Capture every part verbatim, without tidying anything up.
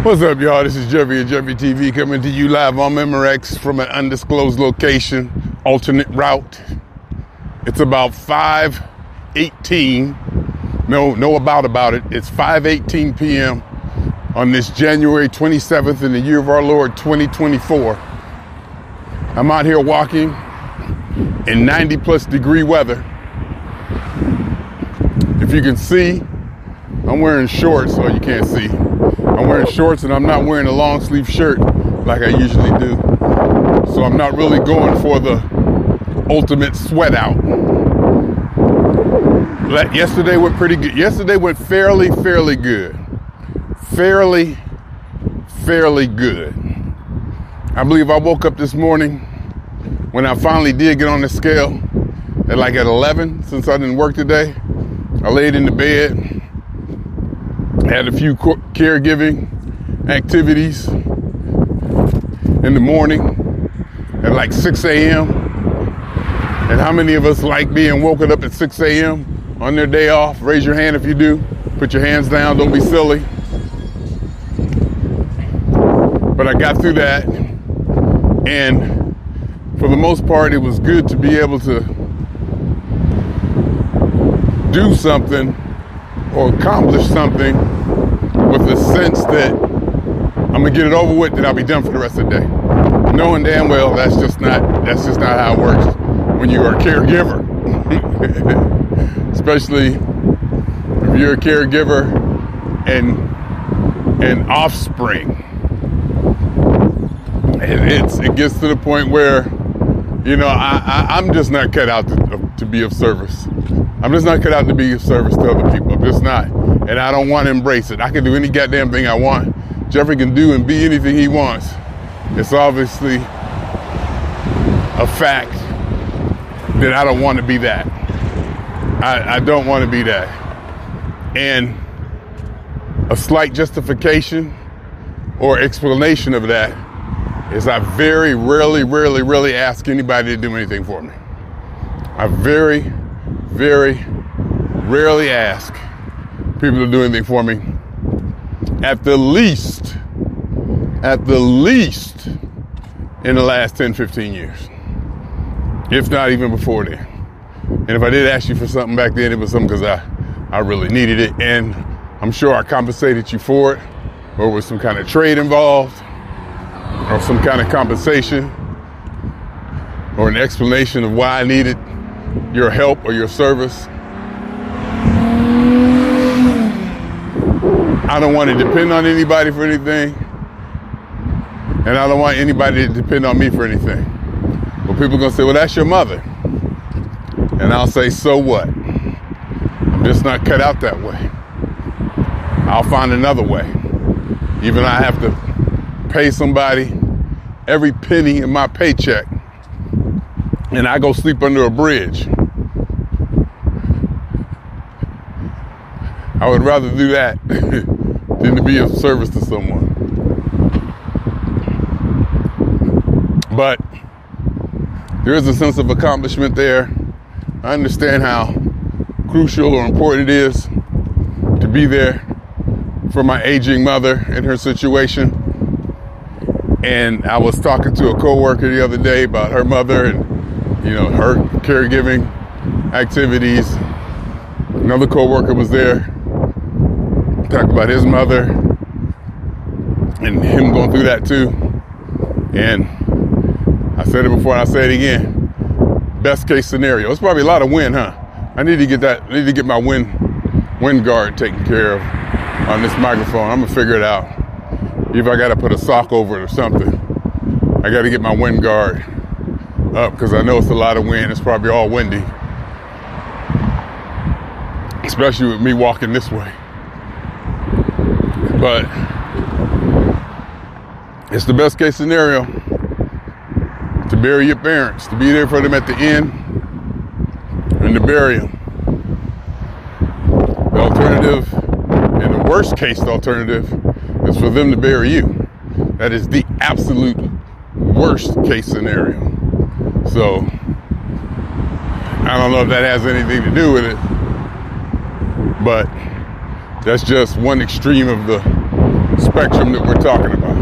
What's up, y'all? This is Jeffy at Jeffy T V coming to you live on Memorex from an undisclosed location, alternate route. It's about five eighteen. No, no about about it. It's five eighteen p.m. on this January twenty-seventh in the year of our Lord twenty twenty-four. I'm out here walking in ninety plus degree weather. If you can see, I'm wearing shorts, so you can't see. I'm wearing shorts and I'm not wearing a long sleeve shirt like I usually do. So I'm not really going for the ultimate sweat out. But yesterday went pretty good. Yesterday went fairly, fairly good. Fairly, fairly good. I believe I woke up this morning when I finally did get on the scale at like at eleven, since I didn't work today. I laid in the bed. Had a few caregiving activities in the morning at like six a.m. And how many of us like being woken up at six a.m. on their day off? Raise your hand if you do. Put your hands down, don't be silly. But I got through that, and for the most part, it was good to be able to do something or accomplish something with the sense that I'm gonna get it over with, then I'll be done for the rest of the day. Knowing damn well that's just not that's just not how it works when you are a caregiver. Especially if you're a caregiver and and offspring. And it's it gets to the point where, you know, I, I I'm just not cut out to, to be of service. I'm just not cut out to be of service to other people. I'm just not. And I don't want to embrace it. I can do any goddamn thing I want. Jeffrey can do and be anything he wants. It's obviously a fact that I don't want to be that. I, I don't want to be that. And a slight justification or explanation of that is I very rarely, rarely, rarely ask anybody to do anything for me. I very, very rarely ask people to do anything for me. At the least, at the least in the last ten, fifteen years. If not even before then. And if I did ask you for something back then, it was something because I, I really needed it. And I'm sure I compensated you for it, or with some kind of trade involved, or some kind of compensation, or an explanation of why I needed your help or your service. I don't want to depend on anybody for anything, and I don't want anybody to depend on me for anything. But people are going to say, well, that's your mother. And I'll say, so what? I'm just not cut out that way. I'll find another way. Even I have to pay somebody every penny in my paycheck, and I go sleep under a bridge. I would rather do that than to be of service to someone. But there is a sense of accomplishment there. I understand how crucial or important it is to be there for my aging mother in her situation. And I was talking to a coworker the other day about her mother and, you know, her caregiving activities. Another coworker was there, talked about his mother and him going through that too. And I said it before and I say it again. Best case scenario. It's probably a lot of wind, huh? I need to get that, I need to get my wind wind guard taken care of on this microphone. I'm gonna figure it out. If I gotta put a sock over it or something, I gotta get my wind guard up because I know it's a lot of wind. It's probably all windy. Especially with me walking this way. But it's the best case scenario to bury your parents, to be there for them at the end and to bury them. The alternative, and the worst case alternative, is for them to bury you. That is the absolute worst case scenario. So I don't know if that has anything to do with it, but that's just one extreme of the spectrum that we're talking about.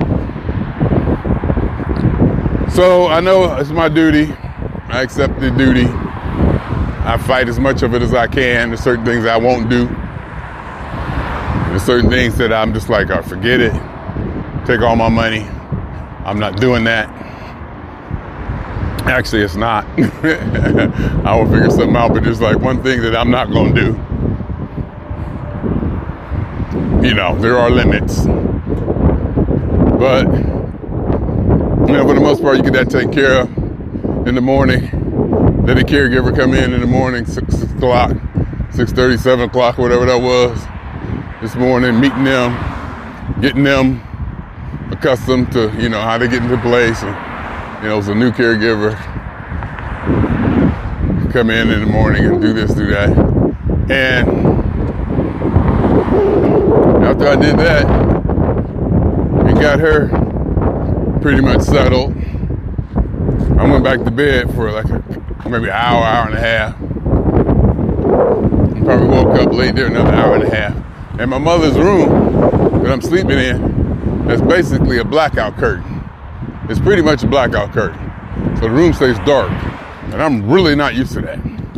So I know it's my duty. I accept the duty. I fight as much of it as I can. There's certain things I won't do. There's certain things that I'm just like, oh, forget it. Take all my money. I'm not doing that. Actually, it's not. I will figure something out, but there's like one thing that I'm not going to do. You know, there are limits. But, you know, for the most part, you get that taken care of in the morning. Let a caregiver come in in the morning, six o'clock, six thirty, seven o'clock, whatever that was. This morning, meeting them, getting them accustomed to, you know, how they get into place. And, you know, it was a new caregiver. Come in in the morning and do this, do that. And after I did that, we got her pretty much settled. I went back to bed for like a, maybe an hour, hour and a half. Probably woke up late there another hour and a half. And my mother's room that I'm sleeping in, that's basically a blackout curtain. It's pretty much a blackout curtain. So the room stays dark. And I'm really not used to that.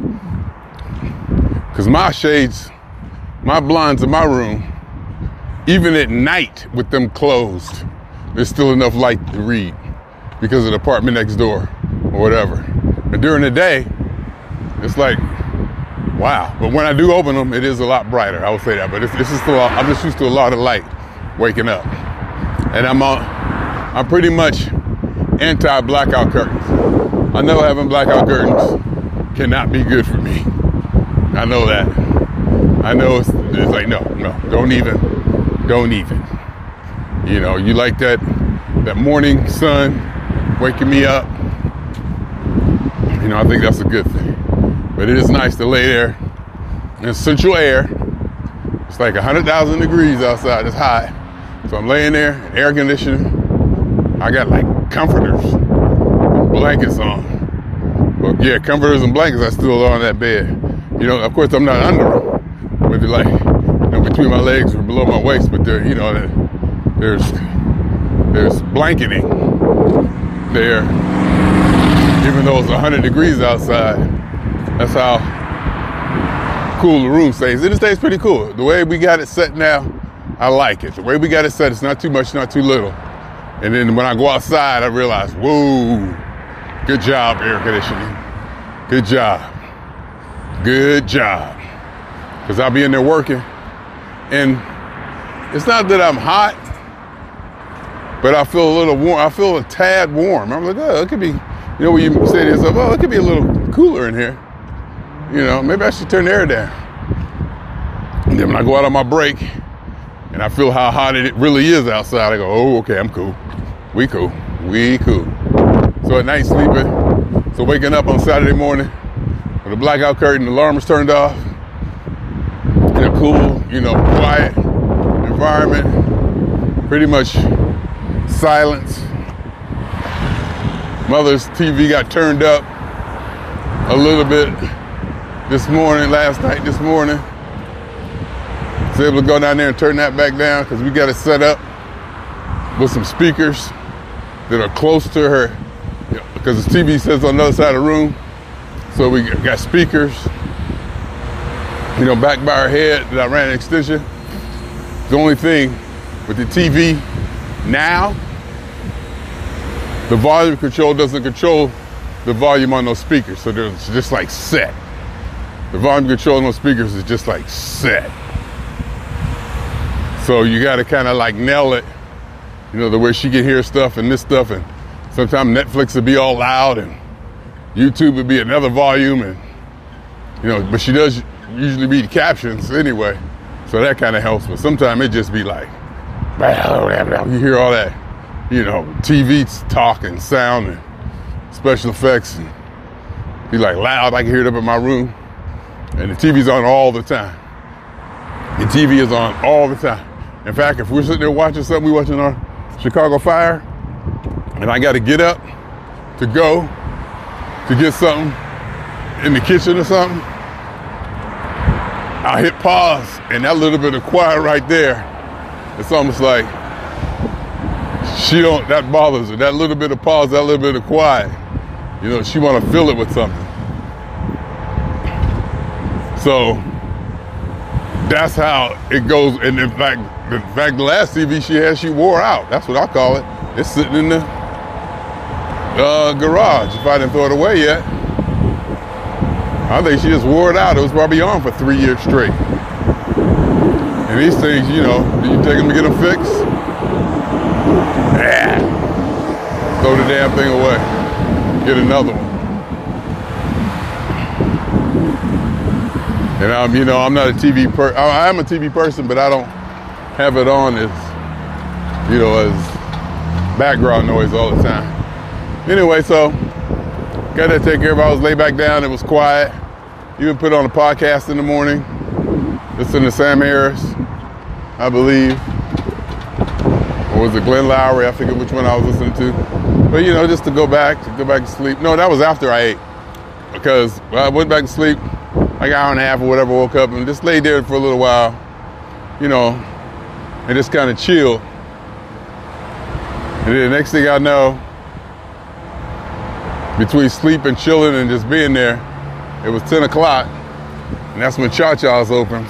Because my shades, my blinds in my room, even at night with them closed, there's still enough light to read because of the apartment next door or whatever. And during the day, it's like, wow. But when I do open them, it is a lot brighter. I would say that. But it's, it's just a lot, I'm just used to a lot of light waking up. And I'm on, I'm pretty much anti-blackout curtains. I know having blackout curtains cannot be good for me. I know that. I know it's, it's like, no, no, don't even, don't even. You know, you like that, that morning sun waking me up. You know, I think that's a good thing. But it is nice to lay there in central air. It's like one hundred thousand degrees outside. It's hot. So I'm laying there, air conditioning. I got like comforters and blankets on. Well, yeah, comforters and blankets are still on that bed. You know, of course, I'm not under them. But they're like, you know, between my legs or below my waist. But there, you know, there's, there's blanketing there. Even though it's one hundred degrees outside. That's how cool the room stays. And it stays pretty cool. The way we got it set now, I like it. The way we got it set, it's not too much, not too little. And then when I go outside, I realize, whoa, good job, air conditioning. Good job. Good job. Because I'll be in there working. And it's not that I'm hot, but I feel a little warm. I feel a tad warm. I'm like, oh, it could be, you know, when you say to yourself, oh, it could be a little cooler in here. You know, maybe I should turn the air down. And then when I go out on my break and I feel how hot it really is outside, I go, oh, okay, I'm cool. We cool. We cool. So at night sleeping, so waking up on Saturday morning with a blackout curtain, the alarm is turned off, in a cool, you know, quiet environment, pretty much silence. Mother's T V got turned up a little bit this morning, last night, this morning. I was able to go down there and turn that back down because we got it set up with some speakers that are close to her, you know, because the T V sits on the other side of the room. So we got speakers, you know, back by her head that I ran an extension. The only thing with the T V now, the volume control doesn't control the volume on those speakers. So they're just like set. The volume control on those speakers is just like set. So you got to kind of like nail it, you know, the way she can hear stuff and this stuff. And sometimes Netflix would be all loud and YouTube would be another volume. And, you know, but she does usually read captions anyway. So that kind of helps. But sometimes it just be like, you hear all that, you know, T V talk and sound and special effects and be like loud. I can hear it up in my room. And the T V's on all the time. The T V is on all the time. In fact, if we're sitting there watching something, we're watching our Chicago Fire, and I got to get up to go to get something in the kitchen or something, I'll hit pause, and that little bit of quiet right there It's almost like she don't, that bothers her. That little bit of pause, that little bit of quiet. You know, she want to fill it with something. So that's how it goes. And in fact, in fact, the last T V she had, she wore out. That's what I call it. It's sitting in the uh, garage. If I didn't throw it away yet, I think she just wore it out. It was probably on for three years straight. And these things, you know, do you take them to get them fixed? Yeah. Throw the damn thing away. Get another one. And I'm, you know, I'm not a T V per. I am a T V person, but I don't have it on as, you know, as background noise all the time. Anyway, so got that taken care of. I was laid back down. It was quiet. Even put on a podcast in the morning. Listen to Sam Harris, I believe. Or was it Glenn Lowry? I forget which one I was listening to. But, you know, just to go back, to go back to sleep. No, that was after I ate. Because well, I went back to sleep, like an hour and a half or whatever, woke up and just laid there for a little while, you know, and just kind of chilled. And then the next thing I know, between sleep and chilling and just being there, it was ten o'clock, and that's when Cha-Cha's opens.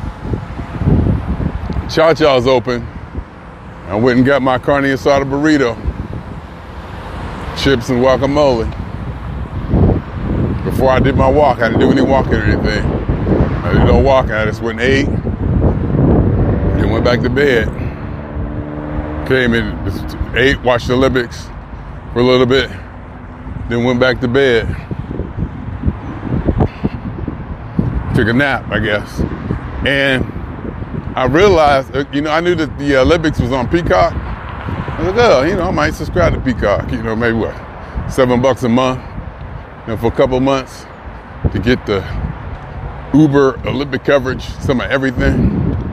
Cha-Cha's open. I went and got my carne asada burrito, chips and guacamole. Before I did my walk, I didn't do any walking or anything. I did no walking. I just went and ate, and went back to bed. Came in, just ate, watched the Olympics for a little bit, then went back to bed. Took a nap, I guess. And I realized, you know, I knew that the Olympics was on Peacock. I was like, oh, you know, I might subscribe to Peacock. You know, maybe what, seven bucks a month, you know, for a couple of months to get the Uber Olympic coverage, some of everything.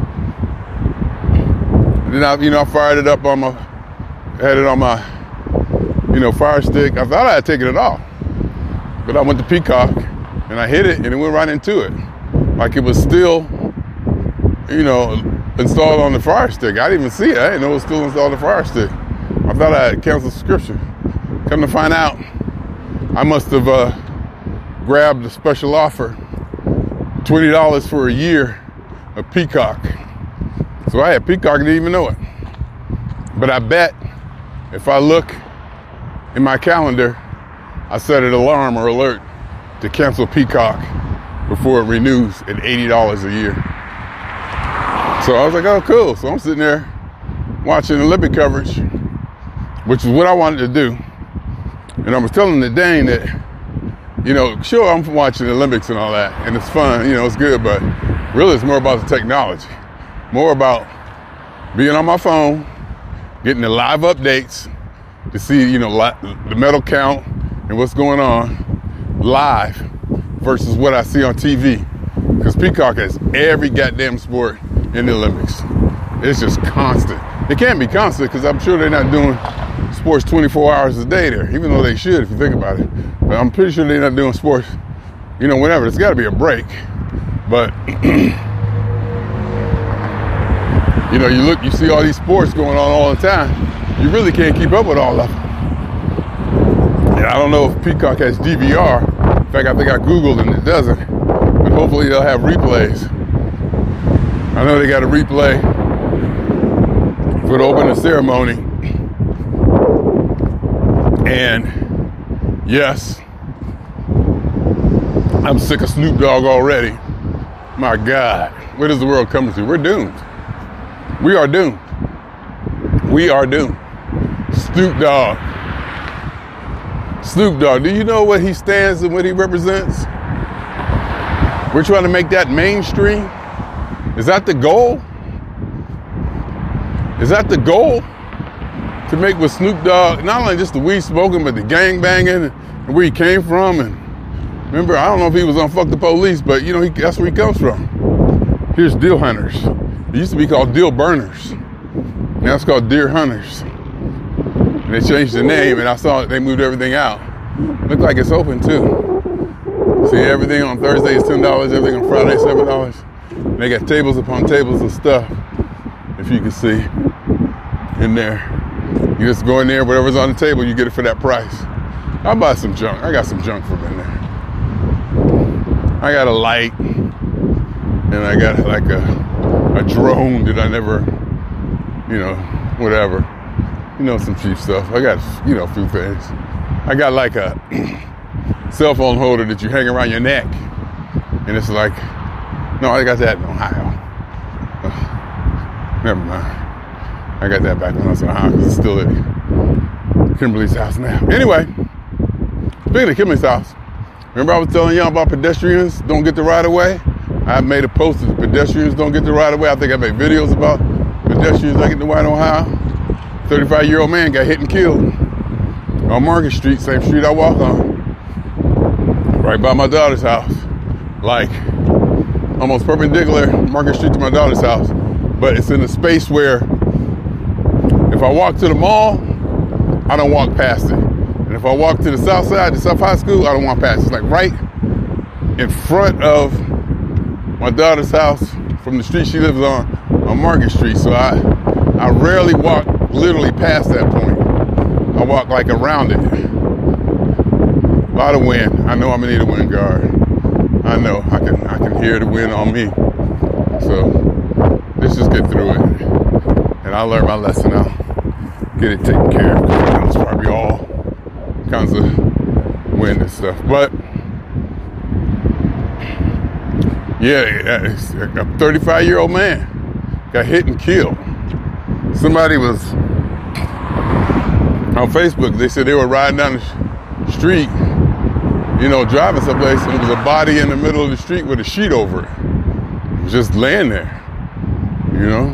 And then I, you know, I fired it up on my, had it on my, you know, Fire Stick. I thought I had taken it off, but I went to Peacock and I hit it and it went right into it. Like it was still, you know, installed on the Fire Stick. I didn't even see it. I didn't know it was still installed on the Fire Stick. I thought I had canceled subscription. Come to find out, I must have uh, grabbed a special offer, twenty dollars for a year of Peacock. So I had Peacock and didn't even know it. But I bet if I look in my calendar, I set an alarm or alert to cancel Peacock before it renews at eighty dollars a year. So I was like, oh, cool. So I'm sitting there watching Olympic coverage, which is what I wanted to do. And I was telling the Dane that, you know, sure, I'm watching the Olympics and all that, and it's fun, you know, it's good, but really it's more about the technology. More about being on my phone, getting the live updates to see, you know, li- the medal count and what's going on live versus what I see on T V. Because Peacock has every goddamn sport in the Olympics. It's just constant. It can't be constant because I'm sure they're not doing sports twenty-four hours a day there, even though they should if you think about it. But I'm pretty sure they're not doing sports, you know, whenever. There's got to be a break. But, you know, you look, you see all these sports going on all the time. You really can't keep up with all of them. And I don't know if Peacock has D V R. In fact, I think I Googled and it doesn't. But hopefully they'll have replays. I know they got a replay for the opening ceremony. And yes, I'm sick of Snoop Dogg already. My God, where does the world come to? We're doomed. We are doomed. We are doomed. Snoop Dogg. Snoop Dogg, do you know what he stands and what he represents? We're trying to make that mainstream. Is that the goal? Is that the goal? To make with Snoop Dogg, not only just the weed smoking, but the gang banging and where he came from. And remember, I don't know if he was on Fuck the Police, but you know, he, that's where he comes from. Here's Deal Hunters. It used to be called Deal Burners. Now it's called Deer Hunters. And they changed the name, and I saw they moved everything out. Looks like it's open too. See, everything on Thursday is ten dollars, everything on Friday is seven dollars. And they got tables upon tables of stuff. if you can see in there. You just go in there, whatever's on the table, you get it for that price. I'll buy some junk. I got some junk from in there. I got a light, and I got like a, a drone that I never, you know, whatever. You know, some cheap stuff. I got, you know, a few things. I got like a cell phone holder that you hang around your neck. And it's like, no, I got that in Ohio. Uh, never mind. I got that back when I was in Ohio because it's still at Kimberly's house now. Anyway, speaking of Kimberly's house, remember I was telling y'all about pedestrians don't get the right of way? I made a post that pedestrians don't get the right of way. I think I made videos about pedestrians that get the right in Ohio. thirty-five-year-old man got hit and killed on Market Street, same street I walk on, right by my daughter's house. Like, almost perpendicular Market Street to my daughter's house. But it's in a space where if I walk to the mall, I don't walk past it. And if I walk to the south side, the South High School, I don't walk past it. It's like right in front of my daughter's house from the street she lives on, on Market Street. So I, I rarely walk literally past that point. I walk like around it. A lot of wind. I know I'm gonna need a wind guard. I know I can I can hear the wind on me. So let's just get through it. And I'll learn my lesson. I'll get it taken care of. It's probably all kinds of wind and stuff. But yeah, a thirty-five-year-old man got hit and killed. Somebody was on Facebook. They said they were riding down the street, you know, driving someplace, and there was a body in the middle of the street with a sheet over it. It was just laying there, you know.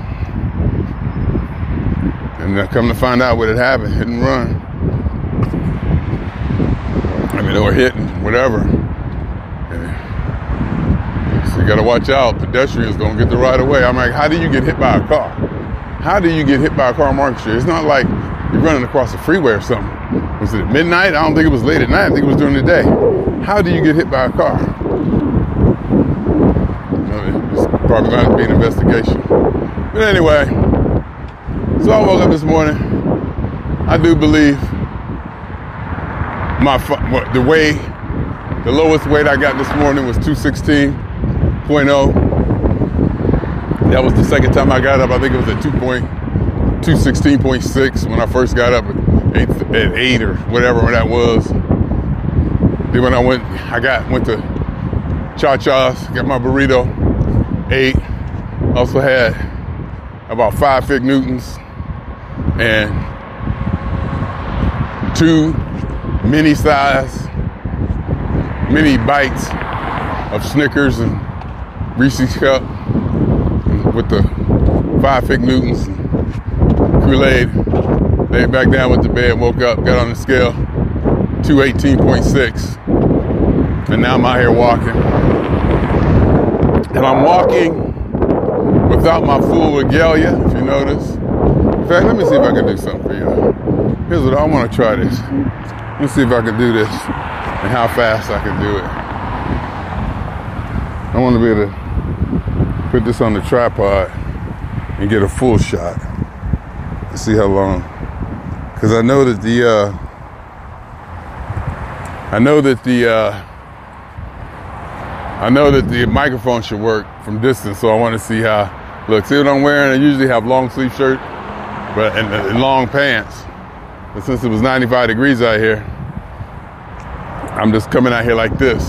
And I come to find out what had happened, hit and run. I mean, they were hitting, whatever. And so you gotta watch out. Pedestrians don't get the right of way. I'm like, how do you get hit by a car? How do you get hit by a car on Market Street? It's not like you're running across the freeway or something. Was it at midnight? I don't think it was late at night. I think it was during the day. How do you get hit by a car? It's probably going to be an investigation. But anyway, so I woke up this morning. I do believe my the way, the lowest weight I got this morning was two sixteen point oh. That was the second time I got up. I think it was at two sixteen point six when I first got up at eight, at eight or whatever that was. Then when I went, I got went to Cha-Cha's, got my burrito, ate. Also had about five Fig Newtons and two mini size, mini bites of Snickers and Reese's Cup with the five Fig Newtons and Kool-Aid. Laid back down, went to bed, woke up, got on the scale, two eighteen point six. And now I'm out here walking. And I'm walking without my full regalia, if you notice. In fact, let me see if I can do something for you. Here's what I want to try this. Let's see if I can do this and how fast I can do it. I want to be able to put this on the tripod and get a full shot. Let's see how long. Because I know that the, uh, I know that the, uh, I know that the microphone should work from distance, so I want to see how. Look, see what I'm wearing? I usually have long sleeve shirt, but and, and long pants. But since it was ninety-five degrees out here, I'm just coming out here like this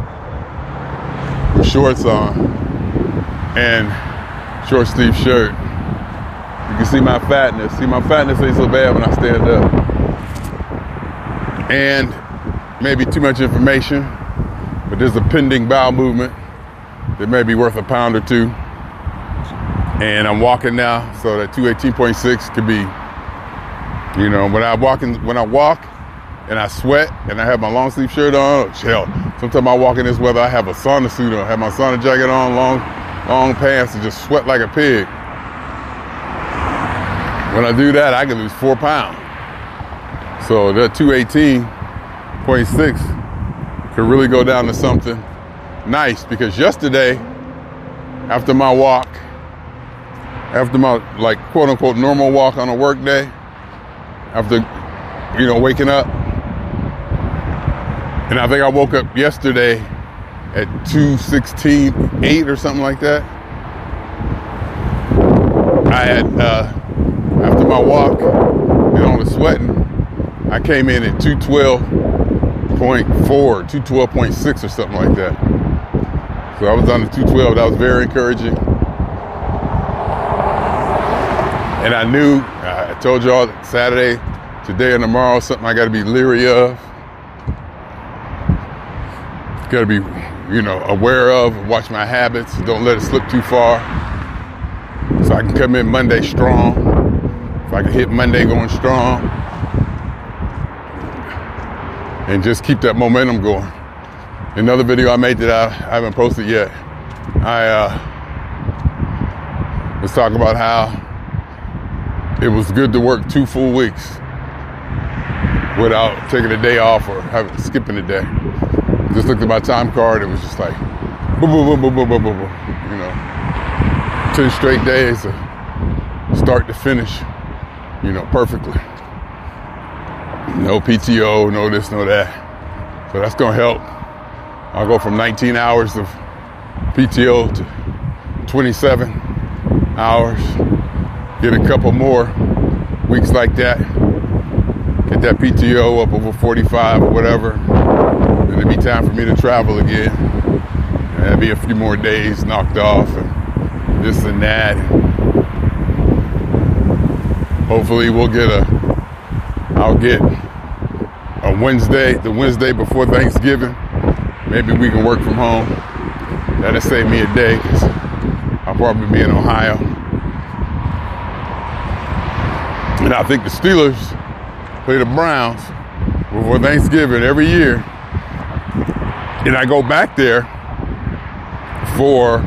with shorts on and short sleeve shirt. You can see my fatness. See, my fatness ain't so bad when I stand up. And maybe too much information, but there's a pending bowel movement that may be worth a pound or two. And I'm walking now, so that two eighteen point six could be, you know, when I walk in, when I walk and I sweat and I have my long sleeve shirt on, hell, sometimes I walk in this weather, I have a sauna suit on, have my sauna jacket on, long, long pants, and just sweat like a pig. When I do that, I can lose four pounds. So that two eighteen point six could really go down to something nice, because yesterday, after my walk, after my, like, quote unquote normal walk on a work day, after, you know, waking up. And I think I woke up yesterday at two sixteen, eight or something like that. I had, uh, after my walk, you know, I was sweating. I came in at two twelve point four, two twelve point six or something like that. So I was on the two twelve. That was very encouraging. And I knew, I told y'all that Saturday, today and tomorrow, something I got to be leery of. Got to be, you know, aware of, watch my habits, don't let it slip too far. So I can come in Monday strong. If I can hit Monday going strong. And just keep that momentum going. Another video I made that I, I haven't posted yet. I uh, was talking about how it was good to work two full weeks without taking a day off or having, skipping a day. Just looked at my time card. It was just like, boom, boom, boom, boom, boom, boom, boom, boom. You know, ten straight days of start to finish, you know, perfectly. No P T O, no this, no that. So that's going to help. I'll go from nineteen hours of P T O to twenty-seven hours. Get a couple more weeks like that. Get that P T O up over forty-five or whatever. And it'll be time for me to travel again. And there'll be a few more days knocked off and this and that. Hopefully we'll get a, I'll get a Wednesday, the Wednesday before Thanksgiving. Maybe we can work from home. That'll save me a day because I'll probably be in Ohio. And I think the Steelers play the Browns before Thanksgiving every year. And I go back there for,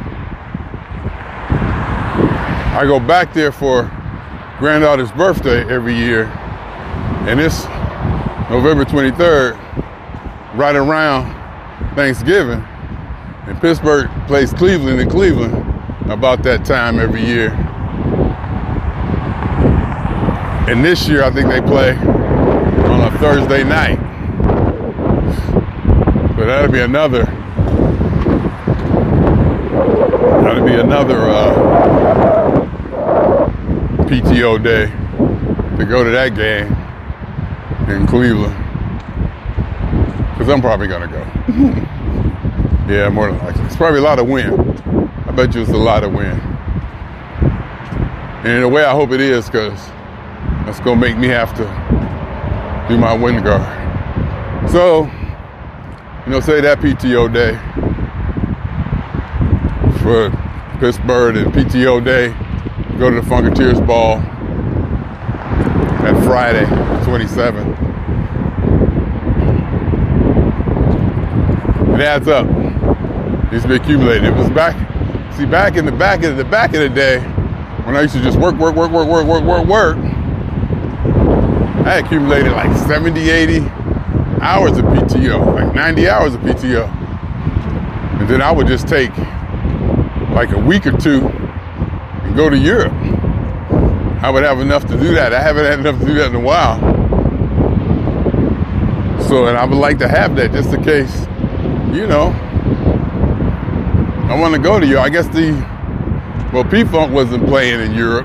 I go back there for granddaughter's birthday every year. And it's November twenty-third, right around Thanksgiving. And Pittsburgh plays Cleveland in Cleveland about that time every year. And this year, I think they play on a Thursday night. So that'll be another, that'll be another uh, P T O day to go to that game in Cleveland. Because I'm probably going to go. Yeah, more than likely. It's probably a lot of wind. I bet you it's a lot of wind. And in a way, I hope it is, because that's going to make me have to do my wind guard. So, you know, say that P T O day for Pittsburgh and P T O day, go to the Funketeers Ball that Friday, twenty-seventh. It adds up. It needs to be accumulated. It was back, see, back in the back of the back of the day, when I used to just work, work, work, work, work, work, work, work, I accumulated like seventy, eighty hours of P T O, like ninety hours of P T O. And then I would just take like a week or two and go to Europe. I would have enough to do that. I haven't had enough to do that in a while. So, and I would like to have that just in case, you know, I want to go to Europe. I guess the, well, P-Funk wasn't playing in Europe.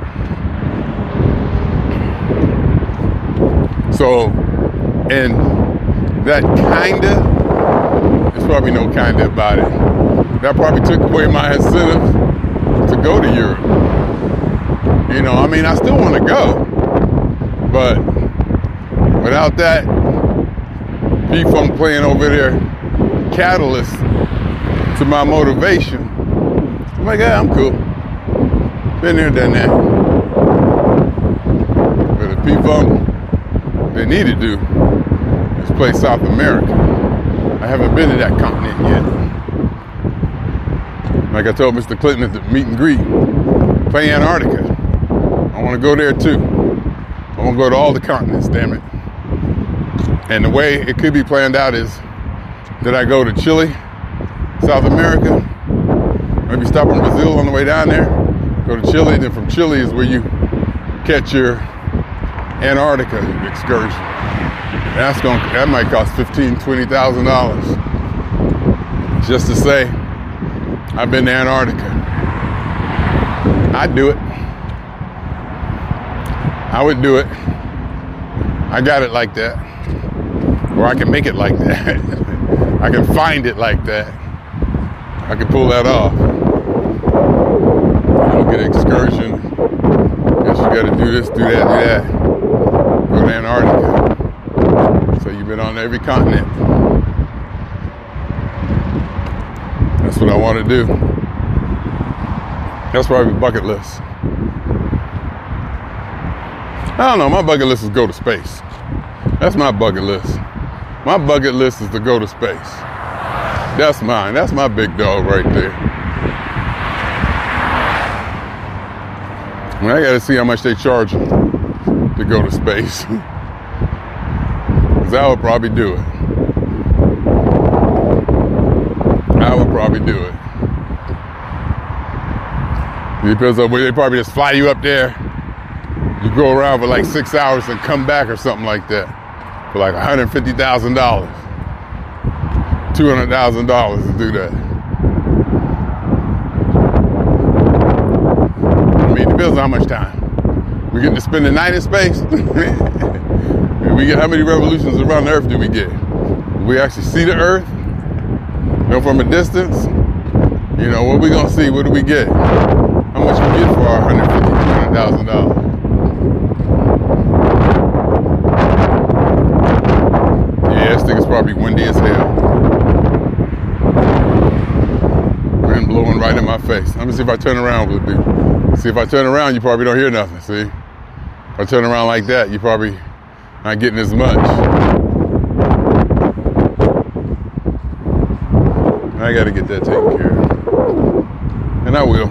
So, and that kinda, there's probably no kinda about it. That probably took away my incentive to go to Europe. You know, I mean, I still want to go, but without that P-Funk playing over there, catalyst to my motivation, I'm like, yeah, I'm cool. Been there, done that. But the P-Funk, they need to do is play South America. I haven't been to that continent yet. Like I told Mister Clinton at the meet and greet, play Antarctica. I want to go there too. I want to go to all the continents, damn it. And the way it could be planned out is that I go to Chile, South America, maybe stop in Brazil on the way down there, Go to Chile, then from Chile is where you catch your Antarctica excursion. That's going that might cost fifteen, twenty thousand dollars. Just to say, I've been to Antarctica. I'd do it. I would do it. I got it like that. Or I can make it like that. I can find it like that. I can pull that off. You know, get an excursion. Guess you gotta do this, do that, do that. Go to Antarctica. So you've been on every continent. That's what I want to do. That's probably a bucket list. I don't know, my bucket list is go to space. That's my bucket list. My bucket list is to go to space. That's mine. That's my big dog right there. I mean, I gotta see how much they charge them to go to space. Because I would probably do it. I would probably do it. Because they probably just fly you up there. You go around for like six hours and come back or something like that. For like one hundred fifty thousand dollars. two hundred thousand dollars to do that. I mean, it depends on how much time. We get to spend the night in space. We get how many revolutions around the Earth do we get? We actually see the Earth, you know, from a distance. You know, what we gonna see? What do we get? How much we get for our one hundred fifty thousand, two hundred thousand dollars? Yeah, this thing is probably windy as hell. Wind blowing right in my face. Let me see if I turn around with it. See, if I turn around, you probably don't hear nothing, see? If I turn around like that, you probably not getting as much. I gotta get that taken care of. And I will.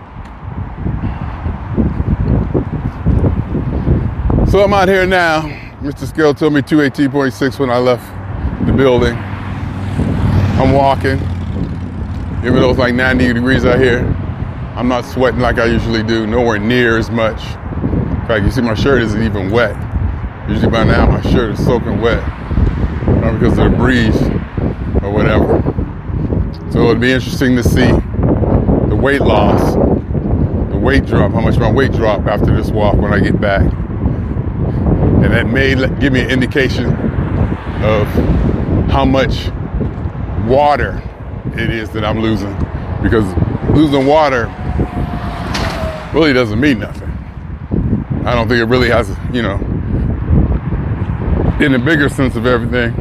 So I'm out here now. Mister Scale told me two eighteen point six when I left the building. I'm walking. Even though it's like ninety degrees out here, I'm not sweating like I usually do, nowhere near as much. In fact, you see my shirt isn't even wet. Usually by now my shirt is soaking wet. Not because of the breeze or whatever. So it'll be interesting to see the weight loss, the weight drop, how much my weight drop after this walk when I get back. And that may give me an indication of how much water it is that I'm losing. Because losing water really doesn't mean nothing. I don't think it really has, you know, in the bigger sense of everything,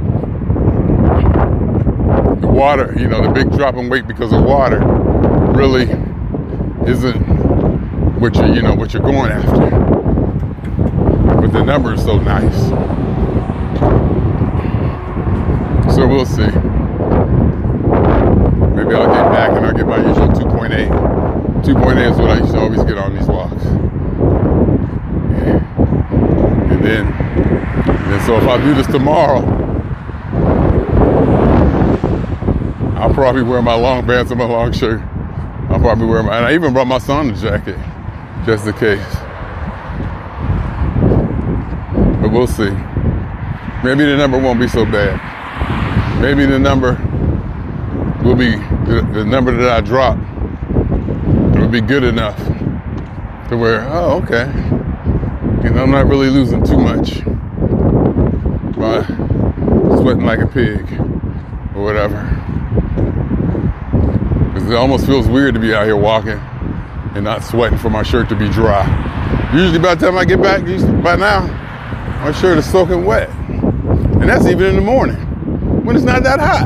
the water, you know, the big drop in weight because of water really isn't what you're, you know, what you're going after. But the number is so nice. So we'll see. Maybe I'll get back and I'll get my usual two point eight. two point eight is what I used to always get on these walks. And then, and then so if I do this tomorrow, I'll probably wear my long pants and my long shirt. I'll probably wear my, and I even brought my sauna jacket, just in case. But we'll see. Maybe the number won't be so bad. Maybe the number will be, the, the number that I drop, it will be good enough to where, oh, okay. You know, I'm not really losing too much by sweating like a pig or whatever. Because it almost feels weird to be out here walking and not sweating for my shirt to be dry. Usually by the time I get back, by now, my shirt is soaking wet. And that's even in the morning when it's not that hot.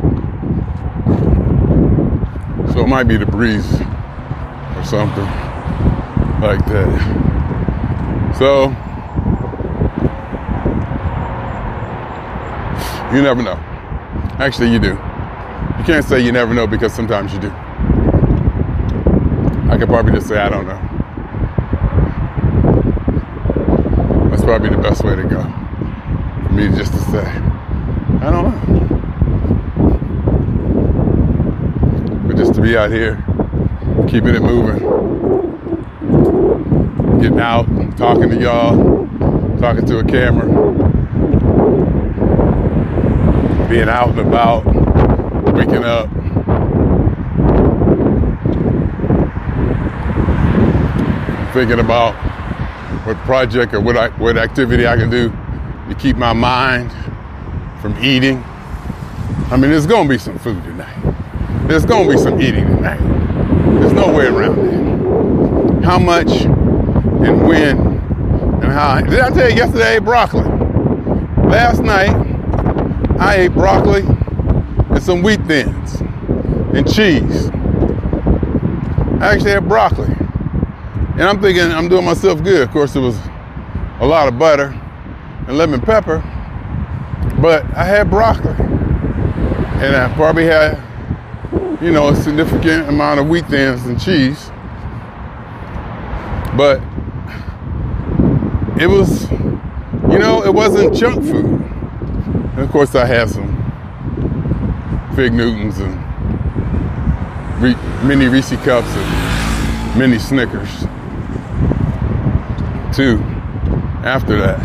So it might be the breeze or something like that. So, you never know. Actually, you do. You can't say you never know because sometimes you do. I could probably just say, I don't know. That's probably the best way to go. For me just to say, I don't know. But just to be out here keeping it moving, getting out, talking to y'all, talking to a camera, being out and about, waking up. Thinking about what project or what I, what activity I can do to keep my mind from eating. I mean, there's gonna be some food tonight. There's gonna be some eating tonight. There's no way around it. How much and when and how? Did I tell you yesterday I ate broccoli? Last night I ate broccoli and some wheat thins and cheese. I actually had broccoli. And I'm thinking I'm doing myself good. Of course, it was a lot of butter and lemon pepper, but I had broccoli. And I probably had, you know, a significant amount of wheat thins and cheese. But it was, you know, it wasn't junk food. And of course, I had some Fig Newtons and Re- mini Reese Cups and mini Snickers too after that.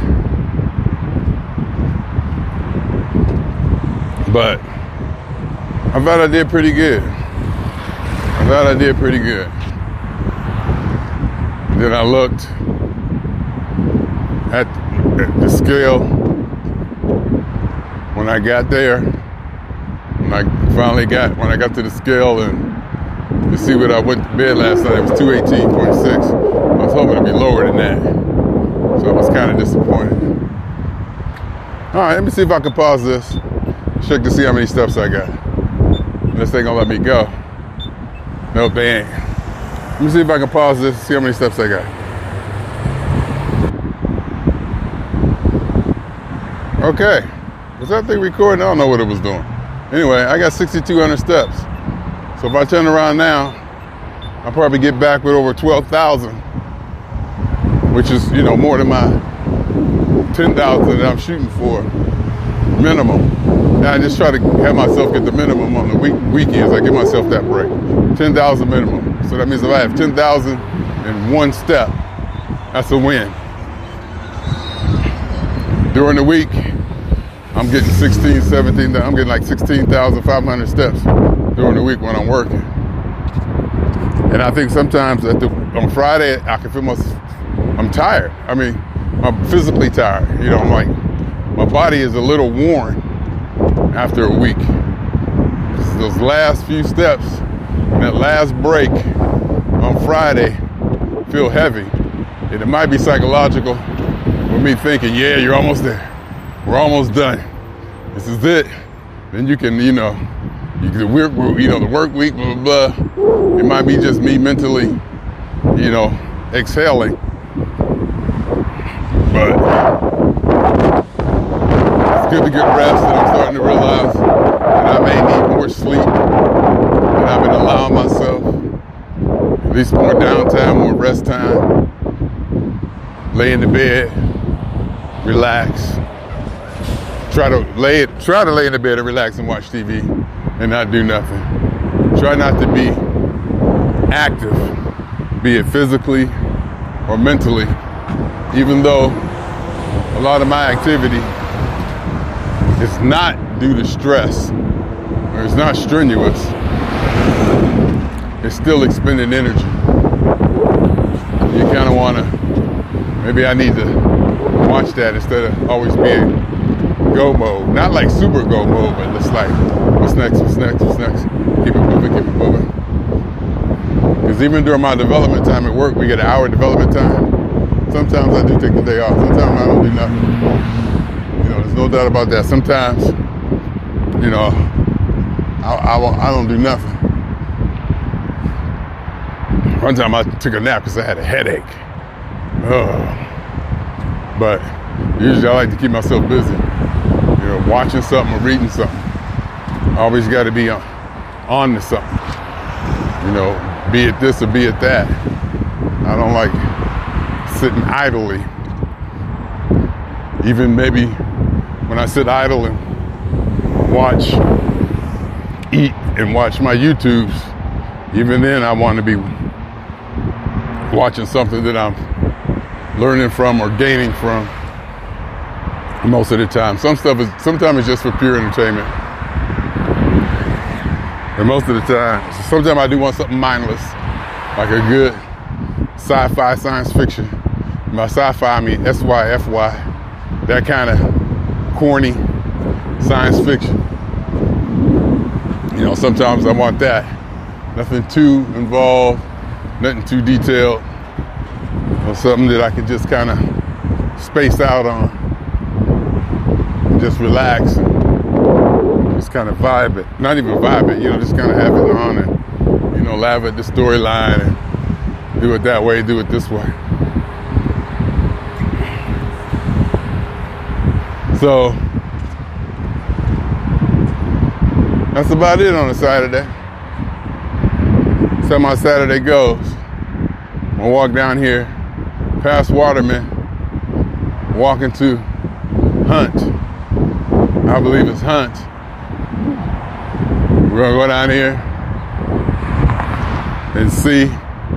But I thought I did pretty good. I thought I did pretty good. Then I looked at, at the scale when I got there. When I finally got, when I got to the scale and to see what I went to bed last night, it was two eighteen point six. I was hoping to be lower than that. So I was kind of disappointed. All right, let me see if I can pause this. Check to see how many steps I got. Unless they gonna let me go. Nope, they ain't. Let me see if I can pause this, see how many steps I got. Okay. Was that thing recording? I don't know what it was doing. Anyway, I got sixty-two hundred steps. So if I turn around now, I'll probably get back with over twelve thousand, which is, you know, more than my ten thousand that I'm shooting for, minimum. And I just try to have myself get the minimum on the week, weekends. I give myself that break. ten thousand minimum. So that means if I have ten thousand in one step, that's a win. During the week, I'm getting sixteen, seventeen, I'm getting like sixteen thousand five hundred steps during the week when I'm working. And I think sometimes at the, on Friday, I can feel myself, I'm tired. I mean, I'm physically tired. You know, I'm like, my body is a little worn after a week. Those last few steps, that last break on Friday feel heavy. And it might be psychological with me thinking, yeah, you're almost there. We're almost done. This is it. Then you can, you know, you can work, you know, the work week, blah, blah, blah. It might be just me mentally, you know, exhaling. But it's good to get rest, and I'm starting to realize that I may need more sleep than I've been allowing myself. At least more downtime, more rest time. Lay in the bed, relax. Try to lay it, try to lay in the bed and relax and watch T V and not do nothing. Try not to be active, be it physically or mentally, even though a lot of my activity is not due to stress or it's not strenuous. It's still expending energy. You kind of want to, maybe I need to watch that instead of always being go mode. Not like super go mode, but just like, what's next, what's next, what's next? Keep it moving, keep it moving. Because even during my development time at work, we get an hour development time. Sometimes I do take the day off. Sometimes I don't do nothing. You know, there's no doubt about that. Sometimes, you know, I, I, won't, I don't do nothing. One time I took a nap because I had a headache. Ugh. But usually I like to keep myself busy. You know, watching something or reading something. I always got to be on, on to something. You know, be it this or be it that. I don't like sitting idly. Even maybe when I sit idle and watch, eat and watch my YouTubes, even then I want to be watching something that I'm learning from or gaining from most of the time. Some stuff is, sometimes it's just for pure entertainment. And most of the time, sometimes I do want something mindless, like a good sci-fi science fiction. By sci-fi, I mean S Y F Y, that kind of corny science fiction. You know, sometimes I want that. Nothing too involved, nothing too detailed, or something that I could just kind of space out on, and just relax, and just kind of vibe it. Not even vibe it, you know, just kind of have it on and, you know, laugh at the storyline and do it that way, do it this way. So, that's about it on a Saturday. That's how my Saturday goes. I'm gonna walk down here, past Waterman, walking to Hunt. I believe it's Hunt. We're gonna go down here and see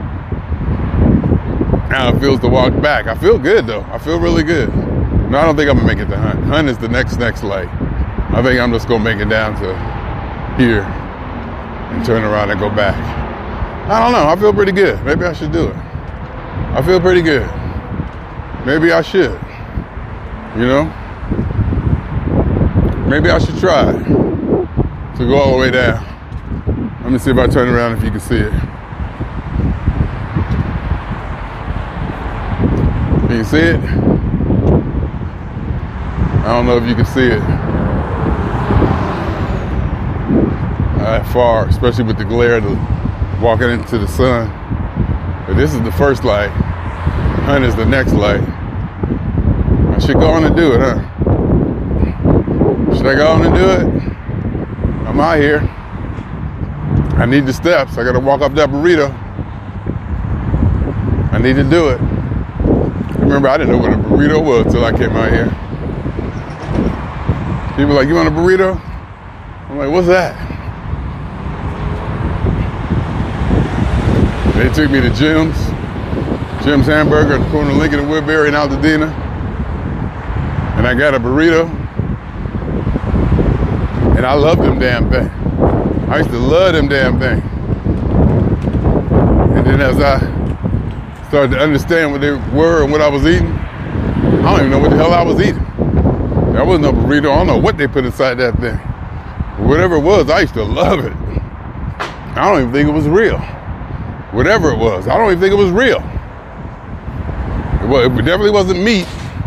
how it feels to walk back. I feel good though. I feel really good. No, I don't think I'm gonna make it to Hunt. Hunt is the next next light. I think I'm just gonna make it down to here and turn around and go back. I don't know. I feel pretty good. Maybe I should do it. I feel pretty good. Maybe I should. You know? Maybe I should try to go all the way down. Let me see if I turn around if you can see it. Can you see it? I don't know if you can see it that far, especially with the glare of the walking into the sun. But this is the first light. Hunt is the next light. I should go on and do it, huh? Should I go on and do it? I'm out here. I need the steps. I gotta walk up that burrito. I need to do it. Remember, I didn't know what a burrito was until I came out here. People were like, you want a burrito? I'm like, what's that? They took me to Jim's, Jim's Hamburger at the corner of Lincoln and Woodbury in Altadena. And I got a burrito. And I love them damn things. I used to love them damn things. And then as I started to understand what they were and what I was eating, I don't even know what the hell I was eating. That wasn't no burrito. I don't know what they put inside that thing. Whatever it was, I used to love it. I don't even think it was real. Whatever it was, I don't even think it was real. It, was, it definitely wasn't meat.